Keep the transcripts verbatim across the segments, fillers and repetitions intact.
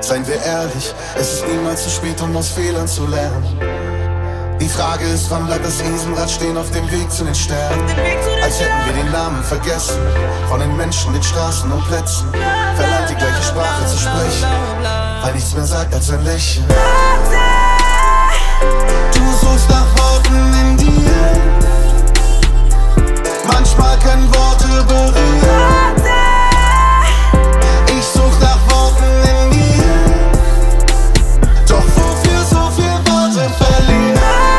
Seien wir ehrlich, es ist niemals zu spät, um aus Fehlern zu lernen. Die Frage ist, wann bleibt das Riesenrad stehen auf dem Weg zu den Sternen? Als hätten wir den Namen vergessen, von den Menschen, den Straßen und Plätzen. Verlernt die gleiche Sprache zu sprechen, weil nichts mehr sagt als ein Lächeln. Du suchst nach Worten in dir, manchmal können Worte berühren. Ich such nach Worten in mir, doch wofür so viel Worte verlieren?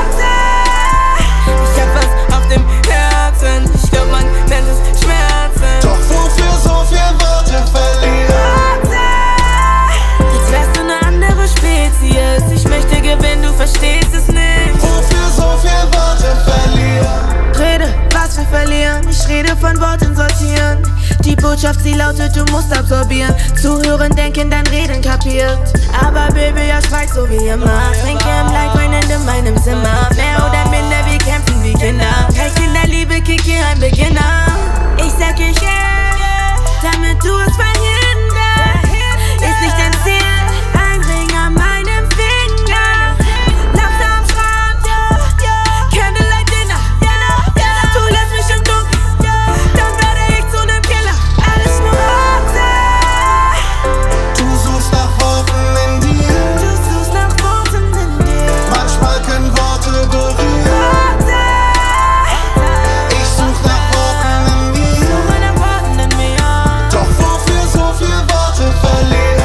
Ich hab was auf dem Herzen, ich glaub man nennt es Schmerzen. Doch wofür so viel Worte verlieren? Jetzt wärst du eine andere Spezies, ich möchte gewinnen, du verstehst es nicht. Wofür so viel Worte verlieren? Rede, was wir verlieren, ich rede von Worten sortieren. Die Botschaft, sie lautet, du musst absorbieren. Zuhören, denken, dein Reden kapiert. Aber Baby, ja, schweig so wie immer. Trinke im Leid, weinend in meinem Zimmer. Mehr oder minder, wir kämpfen wie Kinder. Hey Kinderliebe, kick hier ein Beginner. Ich sag ich yeah, damit du es verhinderst. Ist nicht dein Ziel, ein Ring an meinem Finger. Lass am Strand, Candlelight Dinner. Du lässt mich im Dunkeln, dann werde ich zu nem Killer. Alles nur Worte. Du suchst nach Worten in dir, Du suchst nach Worten in dir. manchmal können Worte berühren. Worte. Ich such nach Worten in mir, Suche nach Worten in mir. doch wofür so viel Worte verlieren?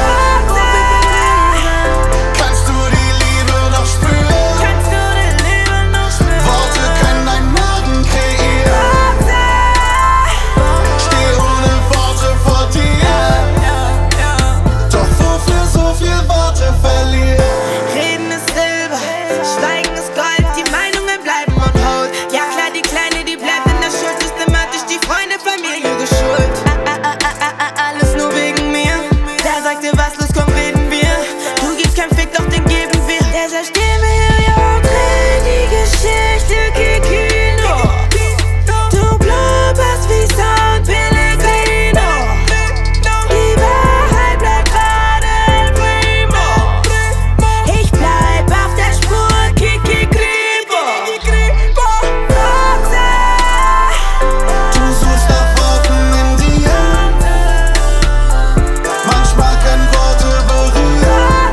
Kannst du die Liebe noch spüren? Kannst du die Liebe noch spüren? Worte können einen Morgen kreieren. Steh ohne Worte vor dir, doch wofür so viel Worte verlieren? Reden ist Silber, Schweigen ist Gold, die Meinungen bleiben on hold. Ja klar, die Kleine, die bleibt in der Schuld, systematisch die Freunde, Familie geschult. Ah, ah, ah, ah, ah, ah, alles nur wegen mir. Der sagte, was los, komm, reden wir. Du gibst kein Fick, doch den geben wir. Deshalb stehen wir hier, ja, und drehen die Geschichte, Kikino. Du blubberst wie San Pellegrino. Die Wahrheit bleibt gerade El Primo. Ich bleib auf der Spur, Kiki Kribo. Worte. Du suchst nach Worten in dir, manchmal können Worte berühren.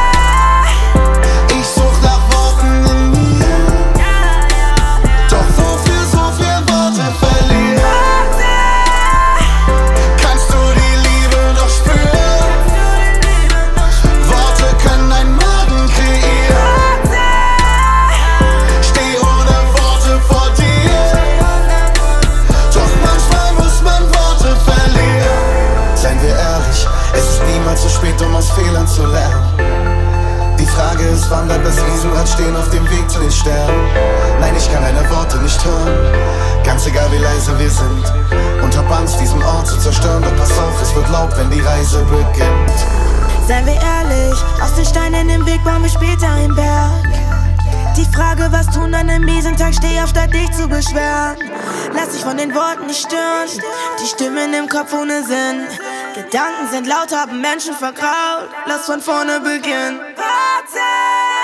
Ich such nach Worten in mir, doch wofür so viel Worte verlieren? Kannst du die Liebe noch spüren? Worte können einen Morgen kreieren. Steh ohne Worte vor dir, doch manchmal muss man Worte verlieren. Seien wir ehrlich, es ist niemals zu spät, um aus Fehlern zu lernen. Die Frage ist, wann bleibt das Riesenrad stehen auf dem Weg zu den Sternen? Nein, ich kann deine Worte nicht hören, ganz egal wie leise wir sind. Und hab Angst, diesen Ort zu zerstören, doch pass auf, es wird laut, wenn die Reise beginnt. Seien wir ehrlich, aus den Steinen im Weg bauen wir später einen Berg. Die Frage, was tun an einem miesen Tag, steh auf, statt dich zu beschweren. Lass dich von den Worten nicht stören, die Stimmen im Kopf ohne Sinn. Gedanken sind laut, haben Menschen vergraut, lass von vorne beginnen. Warte.